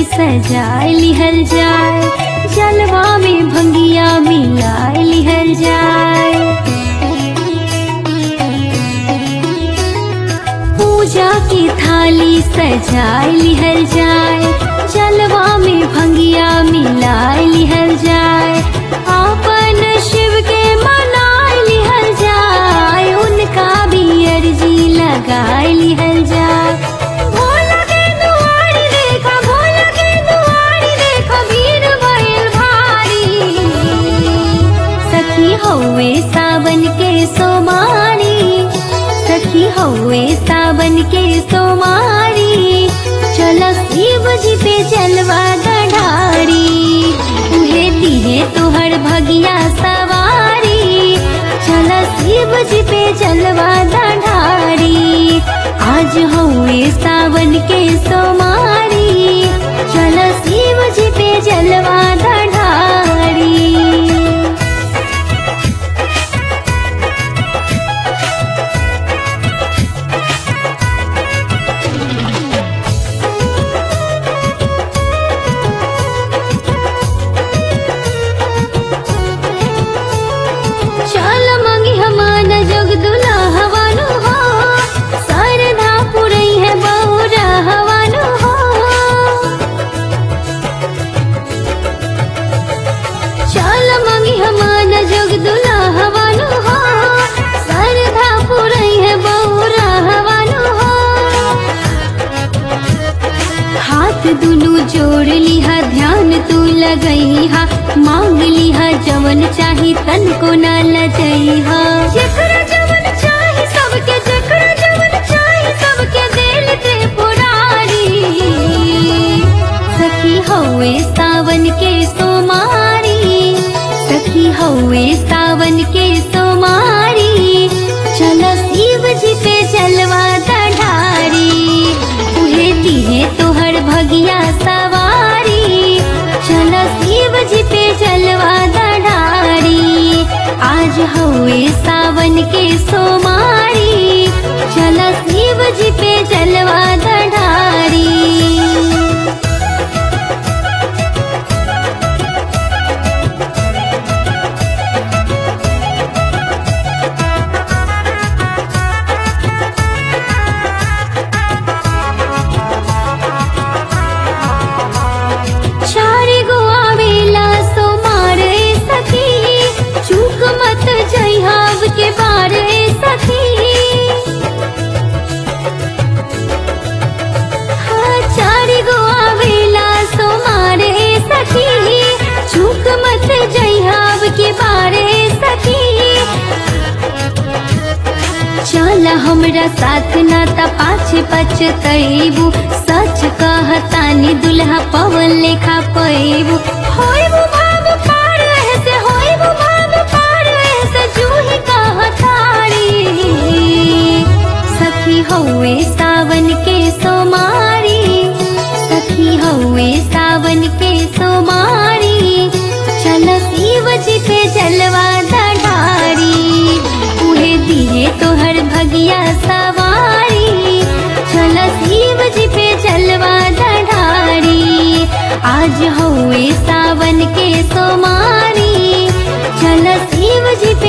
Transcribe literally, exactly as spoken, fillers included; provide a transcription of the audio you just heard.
सजाए लिहल जाए, जलवा में भंगिया मिलाए लिहल जाए। पूजा की थाली सजाए लिहल जाए, जलवा में भंगिया मिलाए लिहल जाए। आपन शिव के मनाए लिहल जाए, उनका भी अर्जी लगाए लिहल जाए। भोला के दुआरी देखा, भोला के दुआरी देखा, भीड़ भइल भारी। सखी हौवे सावन के सोमारी, सखी हौवे सावन के सोमारी। चलो शिव जी पे जलवा गढ़ारी, उहे दिहे तोहर भगिया सवारी। चलो शिव जी पे जलवा गढ़ारी, आज हौवे सावन के सोमारी। चलो शिव जी पे जलवा गढ़ारी। चल मंगी हमान जोग दुल्हवानु हो, सरधा पुरई है बहुरा हवानु हो। चल मंगी हमान जोग दुल्हवानु हो, सरधा पुरई है बहुरा हवानु हो। हाथ दुनु जोड़ लिहा, ध्यान तू लगईहा, मांग लिहा जवन चाही तन को न लजईहा। जेकरा जवन चाही सबके, जेकरा जवन चाही सबके दिल ते पुरारी। सखी हौवे सावन के सोमारी, सखी हौवे सावन के सोमारी। चलो शिव जी पे जलवा गढ़ारी, उहे दिहे तोहर भगिया सवारी। चलो शिव जी पे जलवा गढ़ारी, आज हौवे सावन के सोमारी। चलो शिव जी पे जलवा गढ़ारी। चारि गो आवेला सोमार ए सखी, चूक मत जइहाव के बार ए सखी। हाँ, चारि गो आवेला सोमार ए सखी, चूक मत जइहाव के बार ए सखी। चल हमरा साथ ना ता पाछे पछतैबू, सच कहतानी दुल्हा पवन लेखा पैबू। होइबू भाव पार ऐसे, होइबू भाव पार ऐसे, जूही कहतारी। सखी हौवे सावन के सोमारी, सखी हौवे सावन के सोमारी। चलो शिव जी पे जलवा गढ़ारी, उहे दिहे तोहर भगिया सवारी। चलो शिव जी पे जलवा गढ़ारी, आज हौवे सावन के सोमारी। चलो शिव जी पे